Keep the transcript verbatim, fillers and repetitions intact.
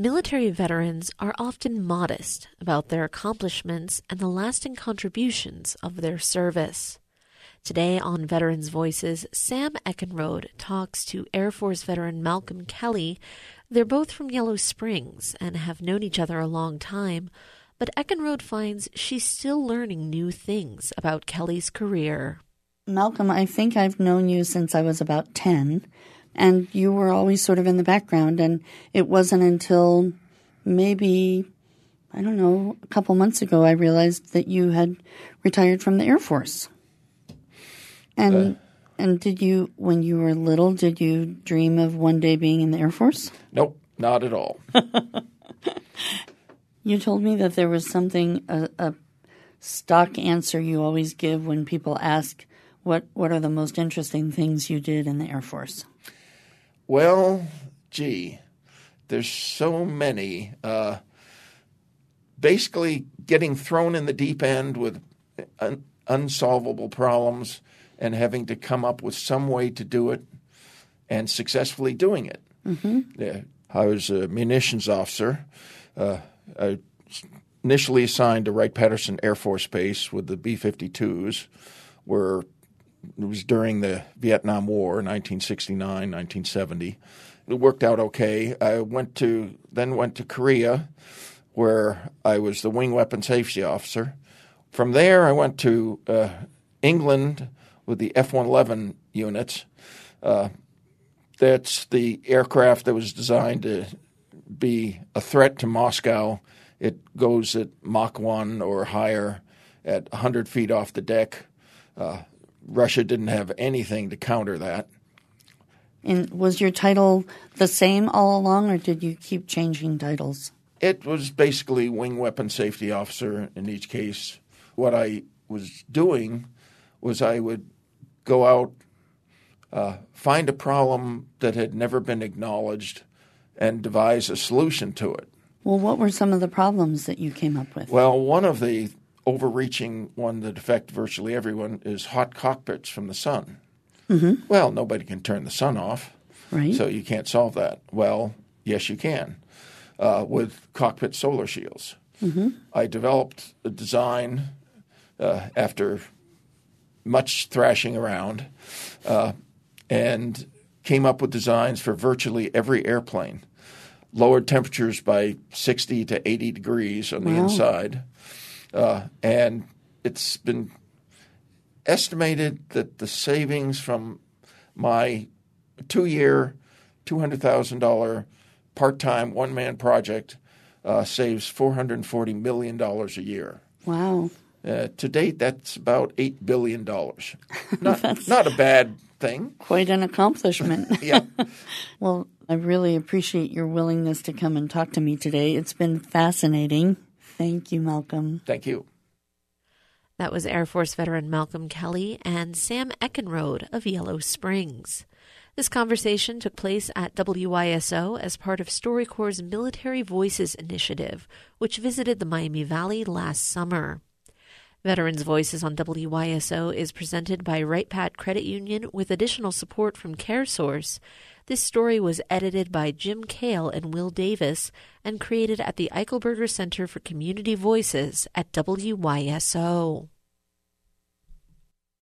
Military veterans are often modest about their accomplishments and the lasting contributions of their service. Today on Veterans Voices, Sam Eckenrode talks to Air Force veteran Malcolm Kelly. They're both from Yellow Springs and have known each other a long time, but Eckenrode finds she's still learning new things about Kelly's career. Malcolm, I think I've known you since I was about ten, and you were always sort of in the background, and it wasn't until maybe, I don't know, a couple months ago I realized that you had retired from the Air Force. And uh, and did you, when you were little, did you dream of one day being in the Air Force? Nope, not at all. You told me that there was something, a, a stock answer you always give when people ask, what, what are the most interesting things you did in the Air Force? Well, gee, there's so many. Uh, basically, getting thrown in the deep end with un- unsolvable problems and having to come up with some way to do it and successfully doing it. Mm-hmm. Yeah, I was a munitions officer. Uh, I initially assigned to Wright-Patterson Air Force Base with the B fifty-twos, where it was during the Vietnam War, nineteen sixty-nine, nineteen seventy. It worked out okay. I went to then went to Korea, where I was the wing weapon safety officer. From there, I went to uh, England with the F one eleven units. Uh, that's the aircraft that was designed to be a threat to Moscow. It goes at Mach one or higher at one hundred feet off the deck. Uh, Russia didn't have anything to counter that. And was your title the same all along, or did you keep changing titles? It was basically wing weapon safety officer in each case. What I was doing was I would go out, uh, find a problem that had never been acknowledged, and devise a solution to it. Well, what were some of the problems that you came up with? Well, one of the overreaching one that affect virtually everyone is hot cockpits from the sun. Mm-hmm. Well, nobody can turn the sun off, right? So you can't solve that. Well, yes, you can uh, with cockpit solar shields. Mm-hmm. I developed a design uh, after much thrashing around uh, and came up with designs for virtually every airplane. Lowered temperatures by sixty to eighty degrees on the wow. inside. Uh, and it's been estimated that the savings from my two-year, two hundred thousand dollars part-time one-man project uh, saves four hundred forty million dollars a year. Wow. Uh, to date, that's about eight billion dollars. Not, not a bad thing. Quite an accomplishment. Yeah. Well, I really appreciate your willingness to come and talk to me today. It's been fascinating. Thank you, Malcolm. Thank you. That was Air Force veteran Malcolm Kelly and Sam Eckenrode of Yellow Springs. This conversation took place at W Y S O as part of StoryCorps' Military Voices initiative, which visited the Miami Valley last summer. Veterans Voices on W Y S O is presented by Wright-Pat Credit Union with additional support from CareSource. This story was edited by Jim Kale and Will Davis and created at the Eichelberger Center for Community Voices at W Y S O.